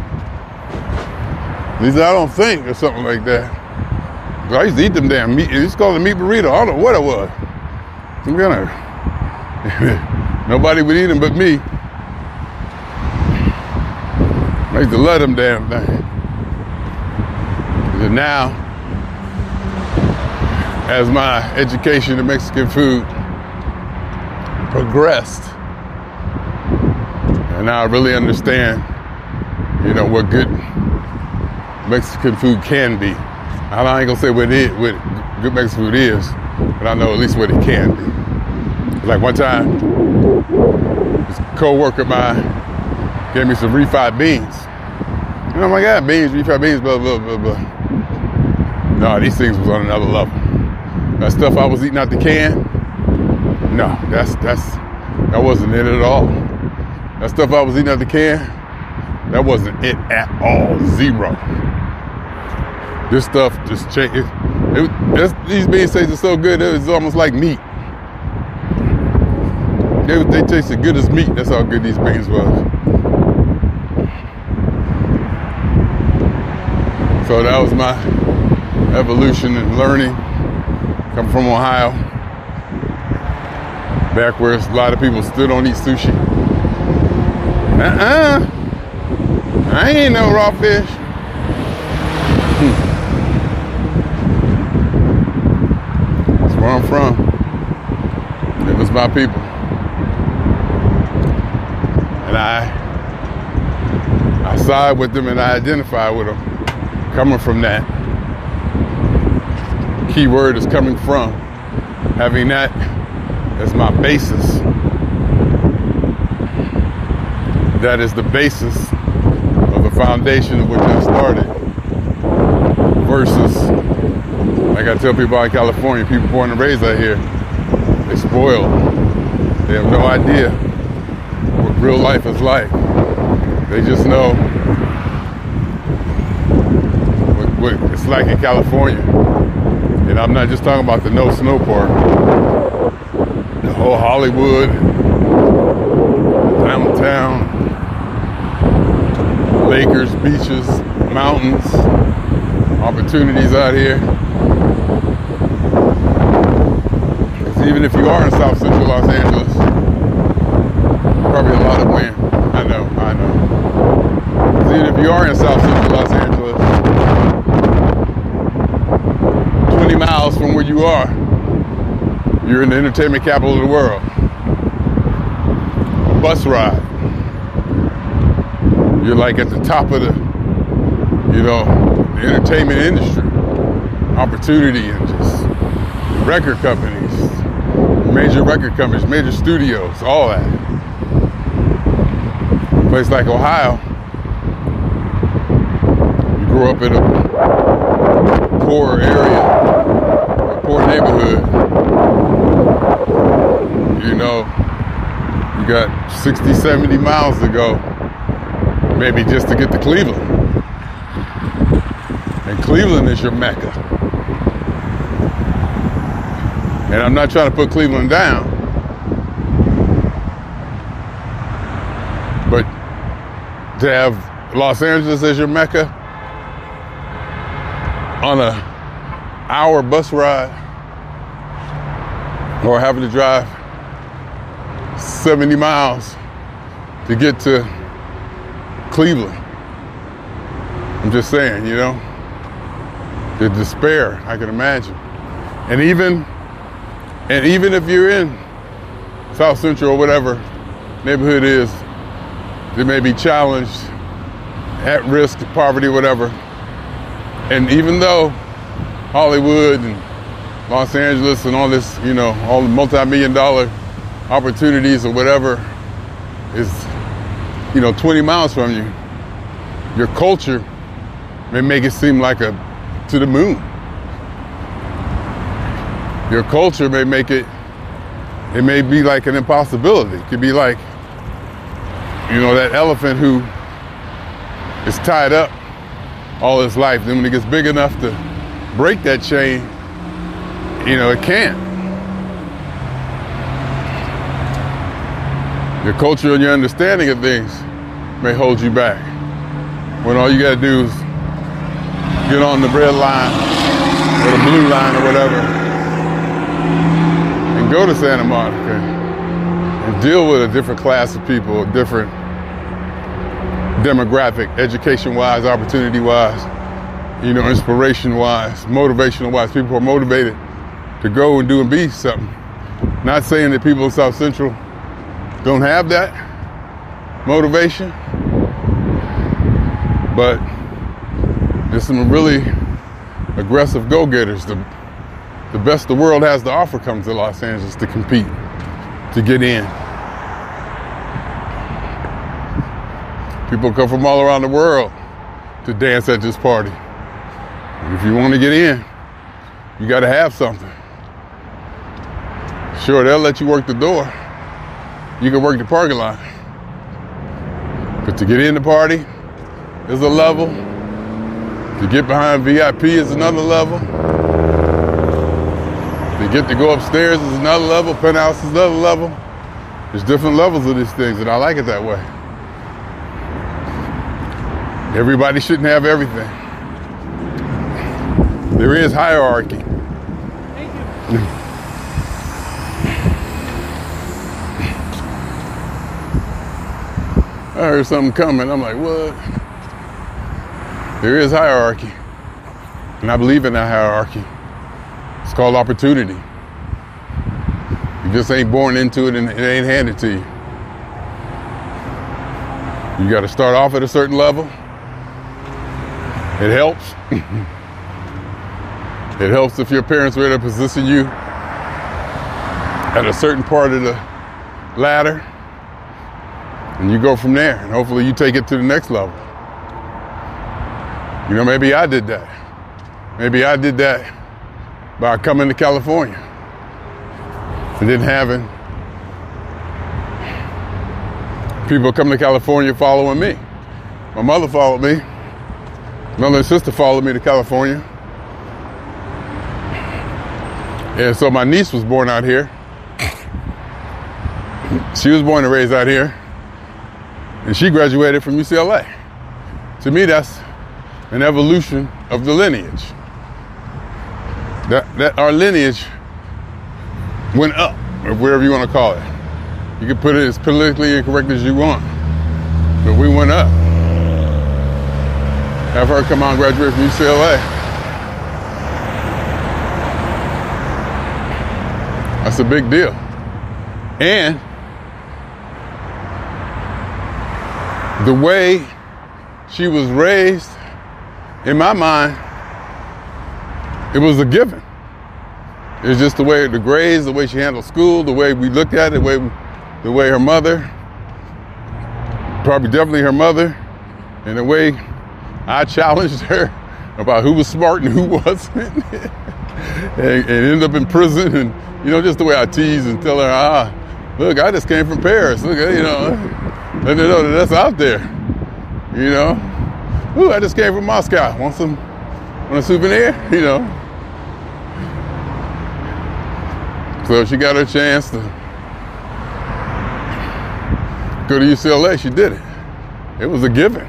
At least I don't think, or something like that. I used to eat them damn meat. They used to call it a meat burrito. I don't know what it was. Some kind of... Nobody would eat them but me. I used to love them damn things. And now, as my education in Mexican food progressed, and now I really understand, you know, what good Mexican food can be. I ain't gonna say what it is, what good Mexican food is, but I know at least what it can be. Like one time, this co-worker of mine gave me some refried beans. And I'm like, yeah, beans, refried beans, blah, blah, blah, blah. No, these things was on another level. That stuff I was eating out the can, no, that's, that's, that wasn't it at all. That stuff I was eating out the can, that wasn't it at all, zero. This stuff just changed. It, it, these beans tasted so good, it was almost like meat. They, they tasted good as meat. That's how good these beans was. So that was my evolution and learning. Come from Ohio, back where a lot of people still don't eat sushi. Uh-uh. I ain't no raw fish. That's where I'm from. It was my people. And I, I side with them and I identify with them. Coming from that. Key word is coming from. Having that as my basis. that is the basis of the foundation of what you started. Versus, like I tell people out in California, people born and raised out here, they spoiled. They have no idea what real life is like. They just know what, what it's like in California. And I'm not just talking about the no snow part. The whole Hollywood, downtown, Lakers, beaches, mountains, opportunities out here. Because even if you are in South Central Los Angeles, probably a lot of wind. I know, I know. Because even if you are in South Central Los Angeles, twenty miles from where you are, you're in the entertainment capital of the world. A bus ride. You're like at the top of the, you know, the entertainment industry. Opportunity and just record companies, major record companies, major studios, all that. A place like Ohio, you grow up in a poor area, a poor neighborhood. You know, you got sixty, seventy miles to go, maybe just to get to Cleveland. And Cleveland is your Mecca. And I'm not trying to put Cleveland down, but to have Los Angeles as your Mecca on a hour bus ride, or having to drive seventy miles to get to Cleveland. I'm just saying, you know, the despair, I can imagine. And even, and even if you're in South Central or whatever neighborhood is, they may be challenged, at risk, poverty, whatever. And even though Hollywood and Los Angeles and all this, you know, all the multi-million dollar opportunities or whatever is, you know, twenty miles from you, your culture may make it seem like a, to the moon. Your culture may make it, it may be like an impossibility. It could be like, you know, that elephant who is tied up all his life. Then when it gets big enough to break that chain, you know, it can't. Your culture and your understanding of things may hold you back. When all you gotta do is get on the red line or the blue line or whatever and go to Santa Monica and deal with a different class of people, a different demographic, education-wise, opportunity-wise, you know, inspiration-wise, motivational-wise. People are motivated to go and do and be something. Not saying that people in South Central don't have that motivation, but there's some really aggressive go-getters. The, the best the world has to offer comes to Los Angeles to compete, to get in. People come from all around the world to dance at this party. And if you want to get in, you got to have something. Sure, they'll let you work the door. You can work the parking lot. But to get in the party is a level. To get behind V I P is another level. To get to go upstairs is another level. Penthouse is another level. There's different levels of these things, and I like it that way. Everybody shouldn't have everything. There is hierarchy. Thank you. I heard something coming. I'm like, what? There is hierarchy. And I believe in that hierarchy. It's called opportunity. You just ain't born into it and it ain't handed to you. You got to start off at a certain level. It helps. It helps if your parents were to position you at a certain part of the ladder. And you go from there, and hopefully you take it to the next level. You know, maybe I did that. Maybe I did that by coming to California and then having people come to California following me. My mother followed me. Mother and sister followed me to California. And so my niece was born out here. She was born and raised out here. And she graduated from U C L A. To me, that's an evolution of the lineage. That, that our lineage went up, or whatever you want to call it. You can put it as politically incorrect as you want, but we went up. Have her come out and graduate from U C L A. That's a big deal. And the way she was raised, in my mind, it was a given. It was just the way, the grades, the way she handled school, the way we looked at it, the way, the way her mother, probably definitely her mother, and the way I challenged her about who was smart and who wasn't, and, and ended up in prison, and you know, just the way I tease and tell her, ah, look, I just came from Paris. Look, you know, let her know that that's out there. You know, ooh, I just came from Moscow. Want some, want a souvenir? You know. So she got her chance to go to U C L A. She did it. It was a given.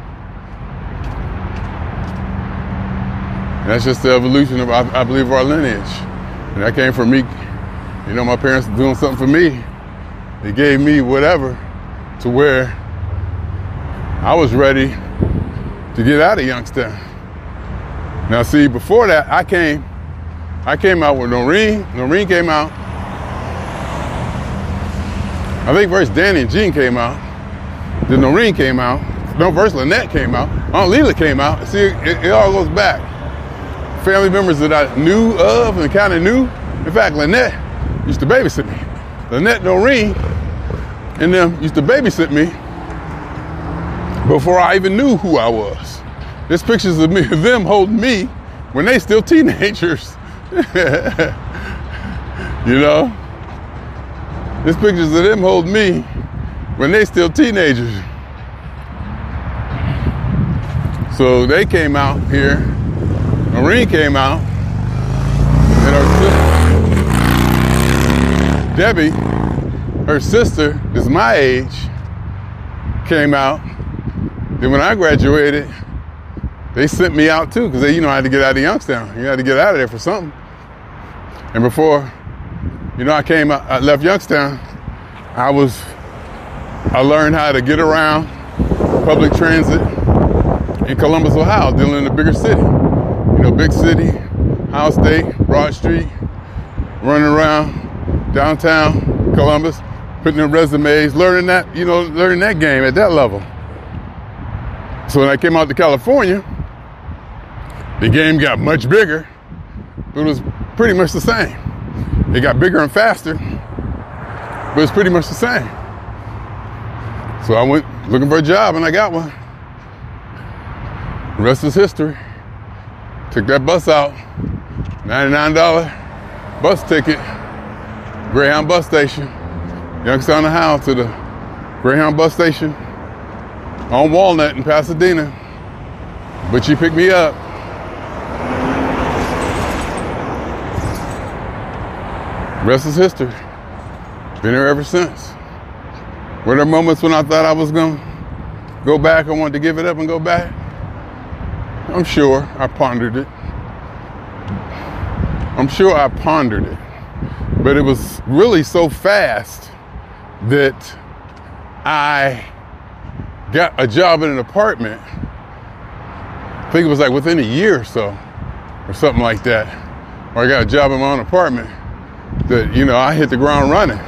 And that's just the evolution of, I, I believe, our lineage. And that came from me. You know, my parents doing something for me. They gave me whatever to where I was ready to get out of Youngstown. Now, see, before that, I came, I came out with Noreen. Noreen came out. I think first Danny and Jean came out. Then Noreen came out. No, first Lynette came out. Aunt Leela came out. See, it, it all goes back. Family members that I knew of and kind of knew. In fact, Lynette used to babysit me. Lynette, Noreen, and them used to babysit me before I even knew who I was. There's pictures of me, of them holding me when they still teenagers. You know? There's pictures of them holding me when they still teenagers. So they came out here. Noreen came out. And her sister, Debbie, her sister is my age, came out. Then when I graduated, they sent me out too, because they, you know, I had to get out of Youngstown. You had to get out of there for something. And before, you know, I came, I left Youngstown, I was, I learned how to get around public transit in Columbus, Ohio, dealing in a bigger city. You know, big city, Ohio State, Broad Street, running around downtown Columbus, putting in resumes, learning that, you know, learning that game at that level. So when I came out to California, the game got much bigger, but it was pretty much the same. It got bigger and faster, but it's pretty much the same. So I went looking for a job and I got one. The rest is history. Took that bus out, ninety-nine dollars bus ticket, Greyhound bus station, Youngstown, Ohio, to the Greyhound bus station on Walnut in Pasadena. But she picked me up. Rest is history. Been here ever since. Were there moments when I thought I was gonna go back, I wanted to give it up and go back? I'm sure I pondered it. I'm sure I pondered it. But it was really so fast that I got a job in an apartment. I think it was like within a year or so, or something like that. Or I got a job in my own apartment that, you know, I hit the ground running.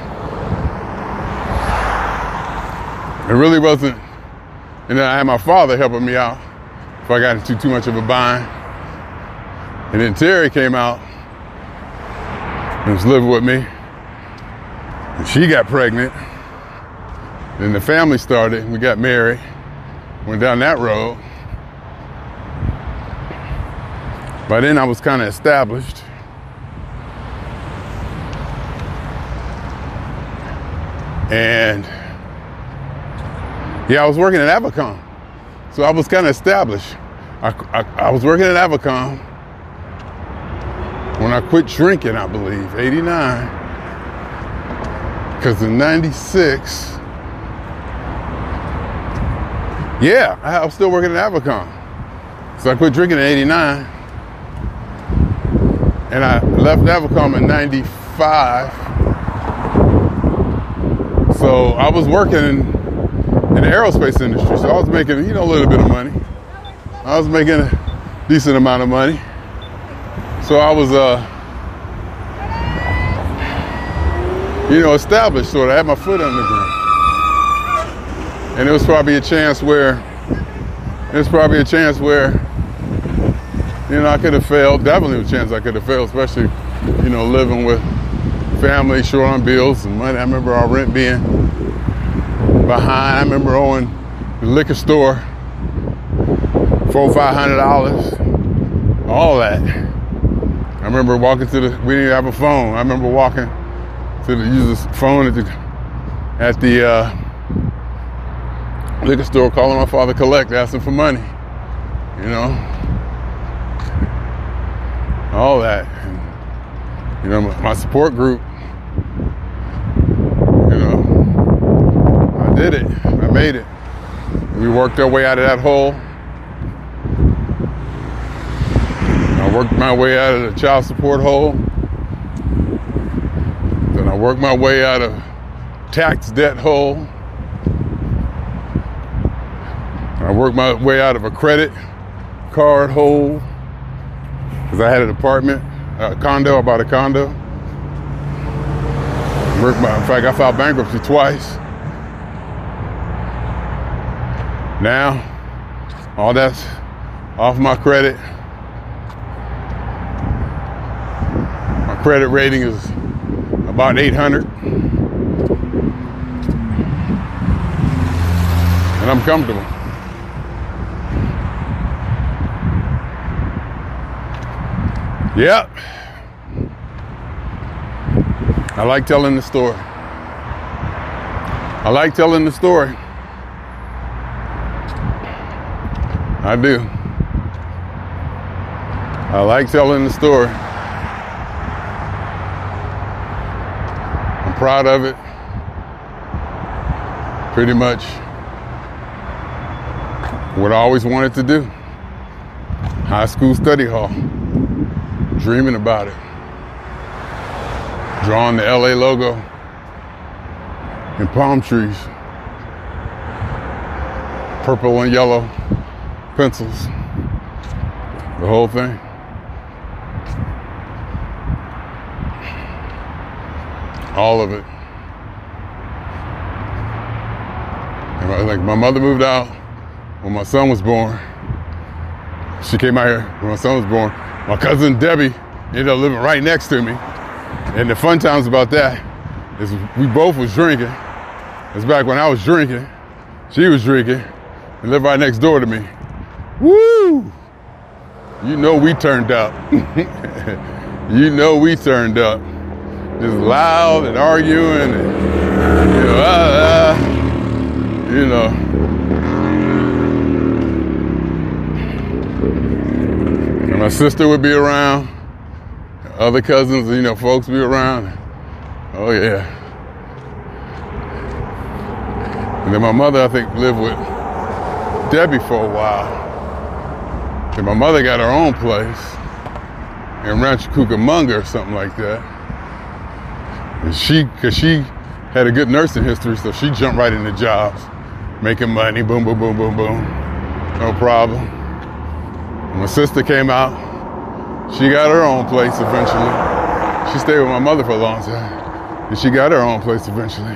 It really wasn't, and then I had my father helping me out if I got into too much of a bind. And then Terry came out and was living with me. And she got pregnant. Then the family started. We got married. Went down that road. By then I was kind of established. And yeah, I was working at Avacom. So I was kind of established. I, I, I was working at Avacom when I quit drinking, I believe, eighty-nine. Because in ninety-six, yeah, I was still working at Avacom. So I quit drinking in eighty-nine. And I left Avacom in ninety-five. So I was working in, in the aerospace industry. So I was making, you know, a little bit of money. I was making a decent amount of money. So I was, uh, you know, established, sort of. I had my foot on the ground. And it was probably a chance where, it was probably a chance where, you know, I could have failed. Definitely a chance I could have failed, especially, you know, living with family, short on bills and money. I remember our rent being behind. I remember owing the liquor store four, five hundred dollars, all that. I remember walking to the, we didn't have a phone. I remember walking to the, use the phone at the, at the uh, liquor store, calling my father collect, asking for money, you know, all that. And, you know, my, my support group, you know, I did it, I made it. We worked our way out of that hole. I worked my way out of the child support hole. Then I worked my way out of tax debt hole. I worked my way out of a credit card hole. Because I had an apartment, a condo, I bought a condo. Worked my, in fact, I filed bankruptcy twice. Now, all that's off my credit. My credit rating is about eight hundred. And I'm comfortable. Yep. I like telling the story. I like telling the story. I do. I like telling the story. I'm proud of it. Pretty much what I always wanted to do. High school study hall. Dreaming about it. Drawing the L A logo in palm trees. Purple and yellow pencils. The whole thing. All of it. And my, like my mother moved out when my son was born. She came out here when my son was born. My cousin Debbie ended up living right next to me. And the fun times about that is we both was drinking. It's back when I was drinking. She was drinking and lived right next door to me. Woo! You know we turned up. You know we turned up. Just loud and arguing and, you know, ah, ah, you know. And my sister would be around. Other cousins, you know, folks be around. Oh, yeah. And then my mother, I think, lived with Debbie for a while. And my mother got her own place in Rancho Cucamonga or something like that. And she, because she had a good nursing history, so she jumped right into jobs, making money, boom, boom, boom, boom, boom. No problem. When my sister came out, she got her own place eventually. She stayed with my mother for a long time. And she got her own place eventually.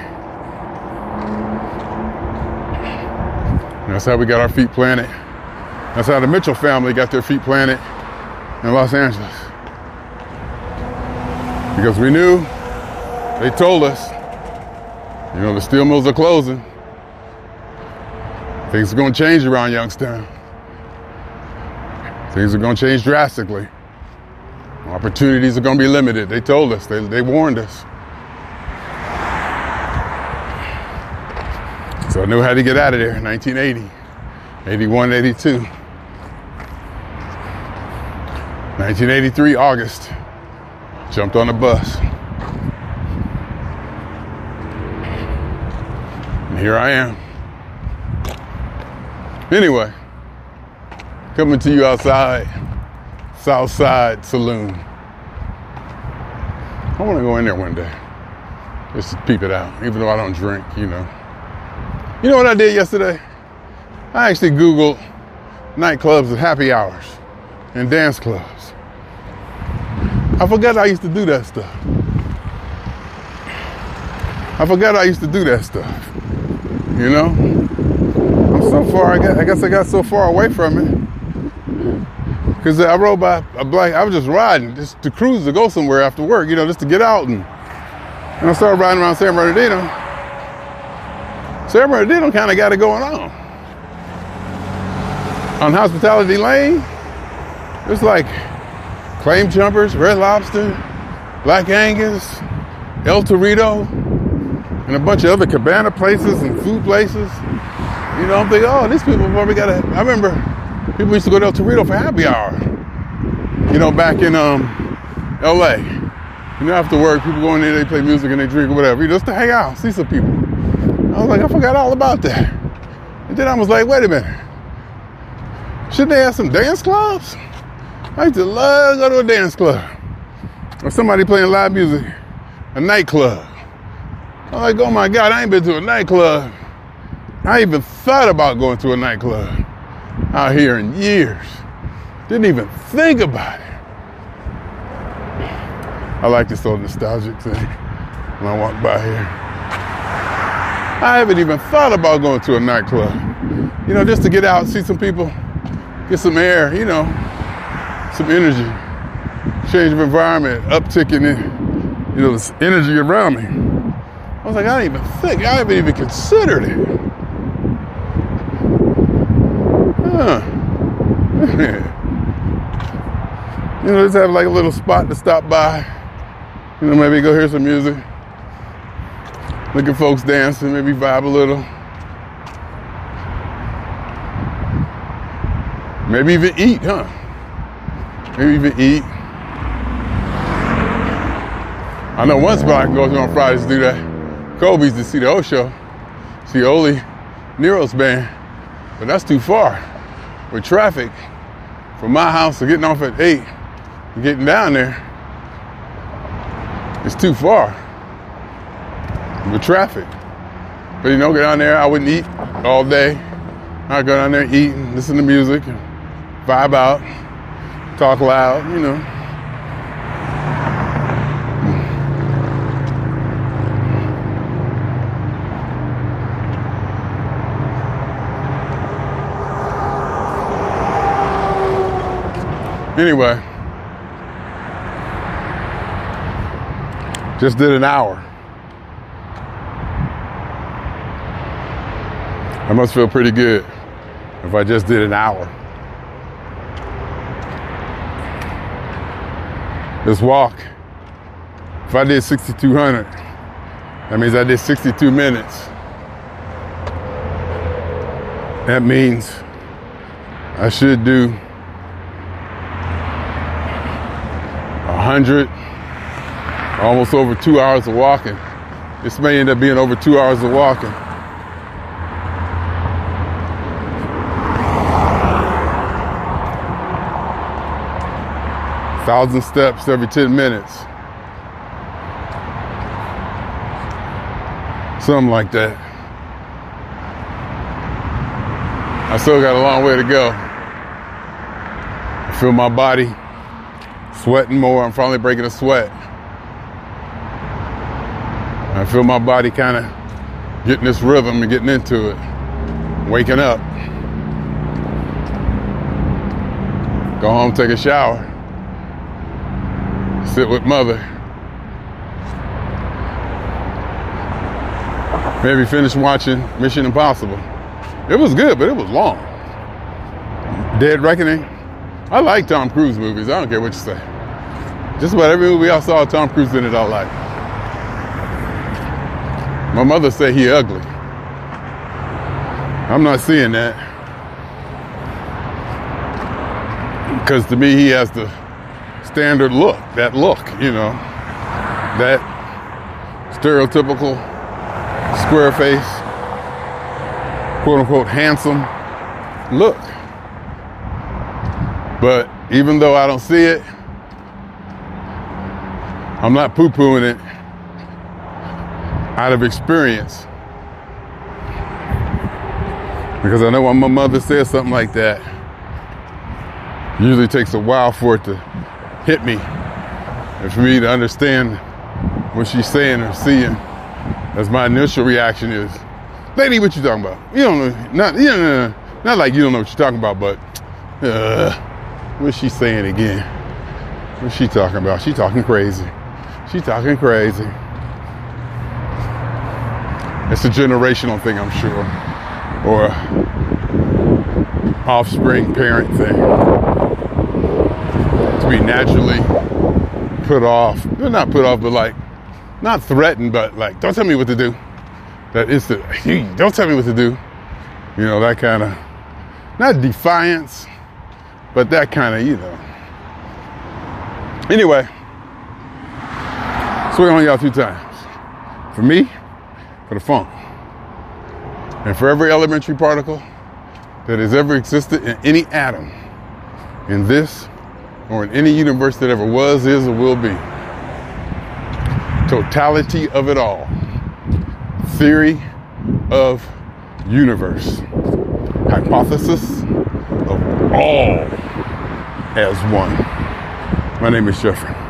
And that's how we got our feet planted. That's how the Mitchell family got their feet planted in Los Angeles. Because we knew, they told us, you know, the steel mills are closing. Things are going to change around Youngstown. Things are going to change drastically. Opportunities are going to be limited. They told us. They, they warned us. So I knew how to get out of there in nineteen eighty, eighty-one, eighty-two. nineteen eighty-three, August. Jumped on a bus. And here I am. Anyway, coming to you outside Southside Saloon. I want to go in there one day. Just to peep it out, even though I don't drink, you know. You know what I did yesterday? I actually Googled nightclubs and happy hours and dance clubs. I forgot I used to do that stuff. I forgot I used to do that stuff. You know? I'm so far, I guess I, guess I got so far away from it. Because I rode by a black, I was just riding, just to cruise to go somewhere after work, you know, just to get out. And, and I started riding around San Bernardino. San Bernardino kind of got it going on. On Hospitality Lane, it's like Claim Jumpers, Red Lobster, Black Angus, El Torito, and a bunch of other cabana places and food places. You know, I'm thinking, oh, these people probably got a, I remember people used to go to El Torito for happy hour. You know, back in um, L A. You know, after work, people go in there, they play music and they drink or whatever. You know, just to hang out, see some people. I was like, I forgot all about that. And then I was like, wait a minute. Shouldn't they have some dance clubs? I used to love to go to a dance club. Or somebody playing live music, a nightclub. I'm like, oh my God, I ain't been to a nightclub. I ain't even thought about going to a nightclub out here in years. Didn't even think about it. I like this old nostalgic thing when I walk by here. I haven't even thought about going to a nightclub. You know, just to get out, see some people, get some air, you know, some energy, change of environment, upticking it, you know, this energy around me. I was like, I didn't even think, I haven't even considered it. Huh. You know, just have like a little spot to stop by. You know, maybe go hear some music. Look at folks dancing, maybe vibe a little. Maybe even eat, huh? Maybe even eat. I know one spot I can go to on Fridays to do that. Kobe's to see the O show. See Oli Nero's band. But that's too far. With traffic from my house to getting off at eight and getting down there, it's too far with traffic. But you know, go down there, I wouldn't eat all day. I'd go down there, eat and listen to music and vibe out, talk loud, you know. Anyway, just did an hour. I must feel pretty good if I just did an hour. This walk, if I did sixty-two hundred, that means I did sixty-two minutes. That means I should do one hundred, almost over two hours of walking. This may end up being over two hours of walking. Thousand steps every ten minutes. Something like that. I still got a long way to go. I feel my body sweating more. I'm finally breaking a sweat. I feel my body kind of getting this rhythm and getting into it. Waking up. Go home, take a shower. Sit with mother. Maybe finish watching Mission Impossible. It was good, but it was long. Dead Reckoning. I like Tom Cruise movies. I don't care what you say. Just about every movie I saw Tom Cruise in it, I like. My mother said he ugly. I'm not seeing that. Because to me, he has the standard look, that look, you know, that stereotypical square face, quote unquote, handsome look. But even though I don't see it, I'm not poo-pooing it out of experience. Because I know when my mother says something like that, it usually takes a while for it to hit me and for me to understand what she's saying or seeing. As my initial reaction is, lady, what you talking about? You don't know, not, you know, not like you don't know what you're talking about, but uh, what's she saying again? What's she talking about? She talking crazy. She talking crazy. It's a generational thing, I'm sure, or offspring parent thing. To be naturally put off, well, not put off, but like, not threatened, but like, don't tell me what to do. That instant, don't tell me what to do. You know, that kind of, not defiance, but that kind of, you know. Anyway, swing on y'all two times. For me, for the funk. And for every elementary particle that has ever existed in any atom in this or in any universe that ever was, is, or will be. Totality of it all. Theory of universe. Hypothesis of all as one. My name is Jeffrey.